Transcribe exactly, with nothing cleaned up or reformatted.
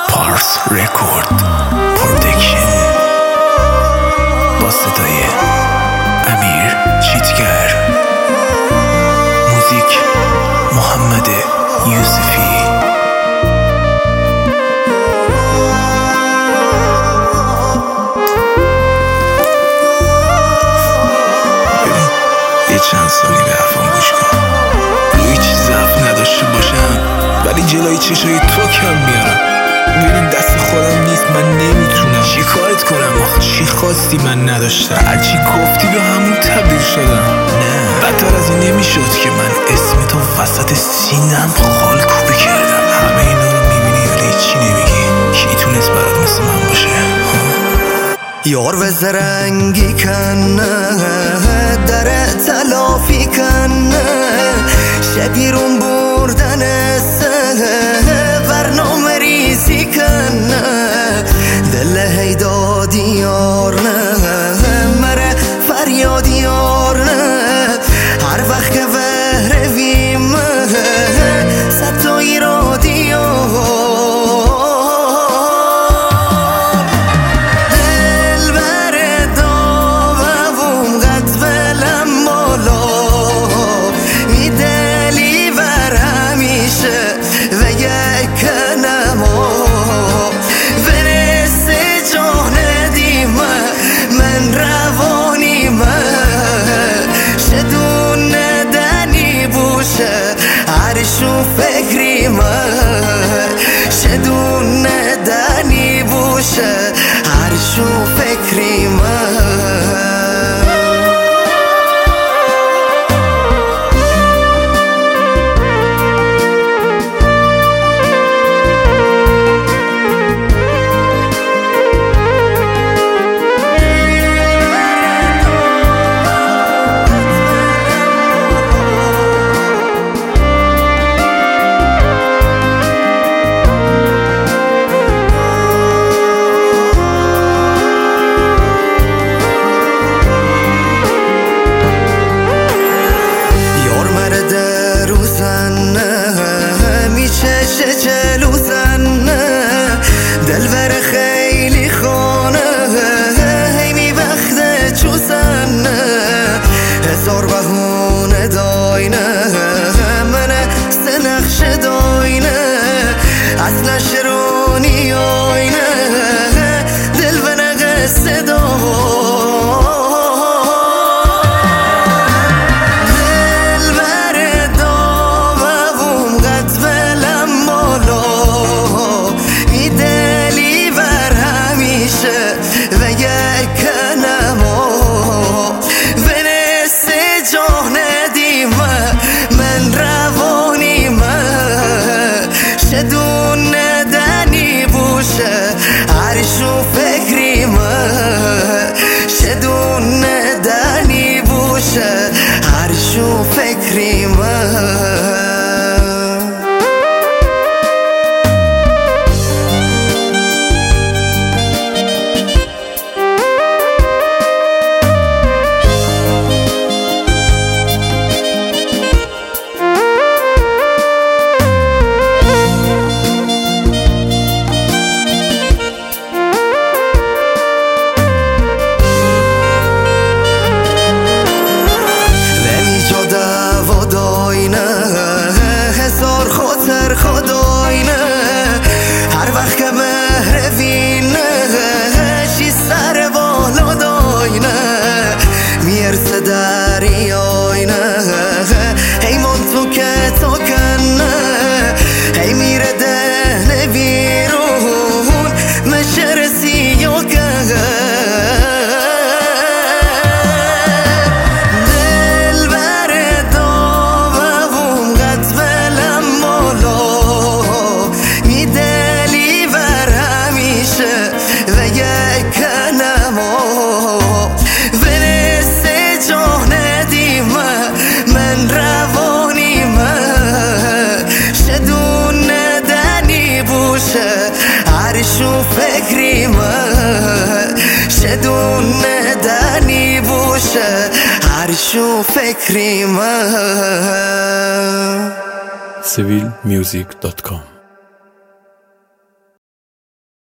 پارس رکورد پروڈکشن با صدای امیر چیتگر، موزیک محمد یوسفی. یه چند ثانیه به حرفم گوش کن. روی هیچ ضعف نداشته باشم ولی جلوی چشای تو کم میارم. ببین دست خودم نیست، من نمیتونم. چی کارت کنم آخه؟ چی خواستی من نداشتم؟ هرچی گفتی به همون تبدیل شدم. نه بدتر از این نمیشد که من اسم تو وسط سینم خال کوبه کردم. همه اینا رو میبینی ولی چی نمیگی. کی تونست برات مثل من باشه؟ یار و زرنگی کنه در تلافی کنه شبیرون بردن برنامه ریزی کنه دل هیدادی یار نه مره فریادی یار نه هر وقت که وحرویم ستایی را دیار عرشو فکری من شدون ندنی بوشه عرشو فکری من دلبر خیلی خانه هیمی وقت چوزنه هزار بهونه داینه من سنخش داینه از نشرونی آینه دل و نقص دار و یک نما ونس جان دیم من روانی من شدون ندنی بوشه عرشو فکری من شدون ندنی بوشه عرشو فکری من خداینه هر وقت که مهروینه شی سر بالا داینه میرسه دریاینه هیمان تو که تو کنه هی میره ده بیرون مشرسی یا که و یک نما ونس جان دیم من روانی من شدون ندنی بوشه عرشو فکری من شدون ندنی بوشه عرشو فکری من سیویل میوزیک دات کام